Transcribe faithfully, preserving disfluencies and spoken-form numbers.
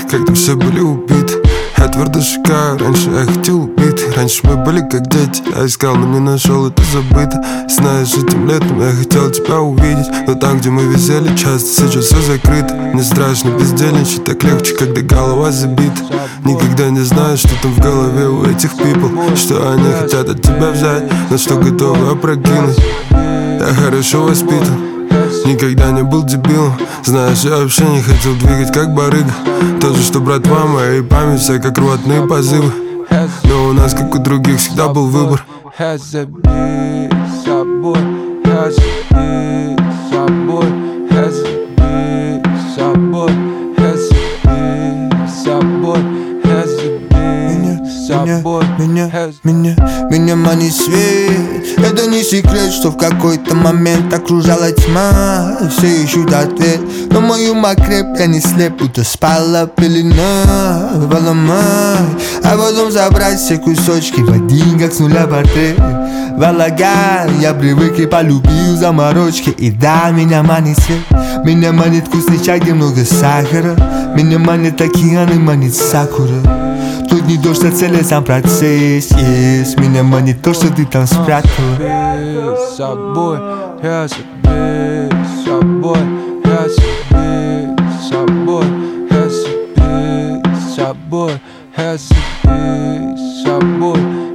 когда все были убиты. Я твердо шагаю, раньше я хотел убить. Раньше мы были как дети, я искал, но не нашел, это забыто. Знаешь, этим летом я хотел тебя увидеть, но там, где мы висели часто, сейчас все закрыто. Мне страшно бездельничать, так легче, когда голова забита. Никогда не знаешь, что там в голове у этих people, что они хотят от тебя взять, но что готовы опрокинуть. Я хорошо воспитан, никогда не был дебилом. Знаешь, я вообще не хотел двигать как барыга. То же, что братва моя и память вся как рвотные позывы. Но у нас, как у других, всегда был выбор. Меня, меня, меня манит свет. Это не секрет, что в какой-то момент окружала тьма. Все ищут ответ, но мою окреп, я не слеп, будто спала пелена. Поломай, а потом забрать все кусочки в один, как с нуля портрет. Валагай, я привык и полюбил заморочки. И да, меня манит свет. Меня манит вкусный чай, где много сахара. Меня манит океан и манит сакура. Тут не дождь, а целый сам процесс, yes. Меня манит то, что ты там спрятал. С собой, я себе, с собой, я себе, с собой, я себе, с собой, я себе, с собой.